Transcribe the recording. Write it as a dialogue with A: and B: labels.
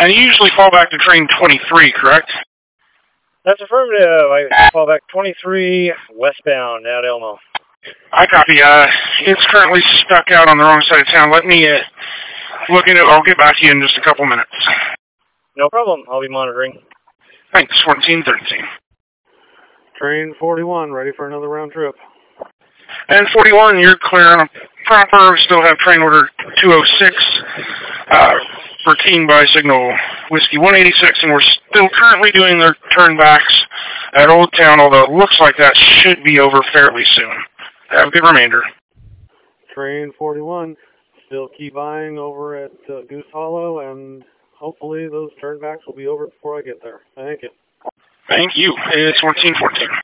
A: And you usually fall back to train 23, correct?
B: That's affirmative. I fall back 23 westbound out Elmo.
A: I copy. It's currently stuck out on the wrong side of town. Let me look into it. I'll get back to you in just a couple minutes.
B: No problem. I'll be monitoring.
A: Thanks, 1413.
C: Train 41, ready for another round trip.
A: And 41, you're clear on a proper. We still have train order 206. Routine by signal Whiskey 186, and we're still currently doing their turnbacks at Old Town, although it looks like that should be over fairly soon. Have a good remainder.
C: Train 41, still keep eyeing over at Goose Hollow, and hopefully those turnbacks will be over before I get there. Thank you.
A: Thank you. It's 1414.